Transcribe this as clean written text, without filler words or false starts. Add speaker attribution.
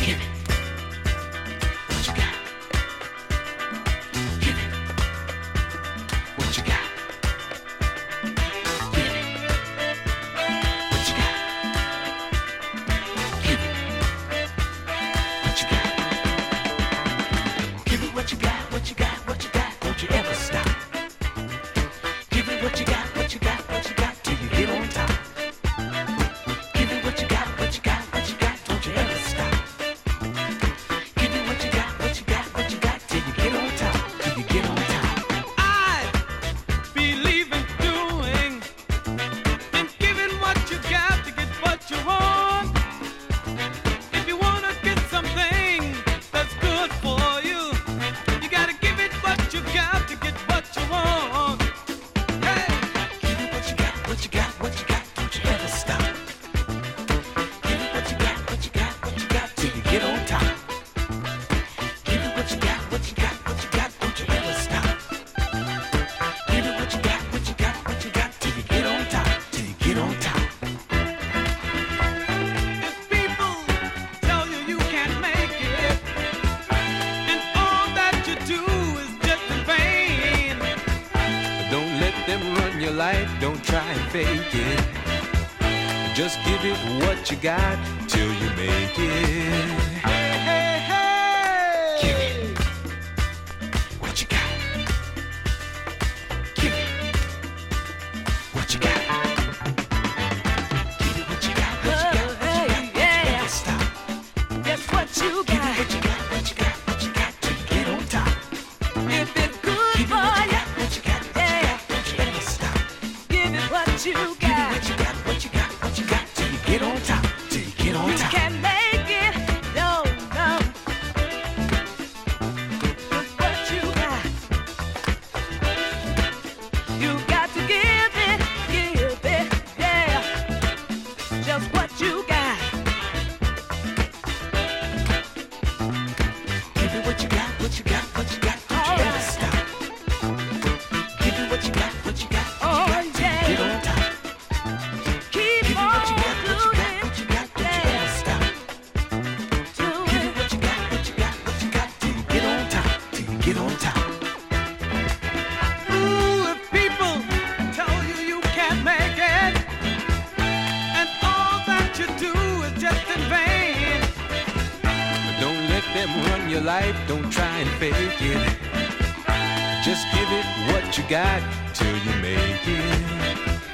Speaker 1: Don't try and fake it. Just give it what you got till you make it. Hey, hey, hey. Give it what you got. Give it what you got. Give it what you got. What you got. What you got. Yeah. Never stop.
Speaker 2: Guess what you got.
Speaker 1: Give it what you got. What you got. What you got till you get on top.
Speaker 2: If it's good
Speaker 1: give
Speaker 2: for
Speaker 1: it
Speaker 2: you.
Speaker 1: What you got. What you got. Don't you ever stop.
Speaker 2: Give it what you got.
Speaker 1: Give it what you got. What you got. What you got till you get on top. Till you get on
Speaker 2: You
Speaker 1: top.
Speaker 2: can make it. No, no. Just what you got. You got to give it, yeah. Just what you got.
Speaker 1: Give it what you got. What you got. What you got. Don't you ever stop. Give it what you got. What you got.
Speaker 2: Oh, yeah.
Speaker 1: Get on top.
Speaker 2: Keep
Speaker 1: Give it
Speaker 2: on
Speaker 1: what you got. What you got.
Speaker 2: doing
Speaker 1: What you got. Don't you ever stop. Give it what you got. What you got. What you got. Till you get on top. Till you get on top.
Speaker 3: Ooh, if people tell you you can't make it, and all that you do is just in vain.
Speaker 1: But don't let them run your life. Don't try and fake it. Just give it what you got till you make it.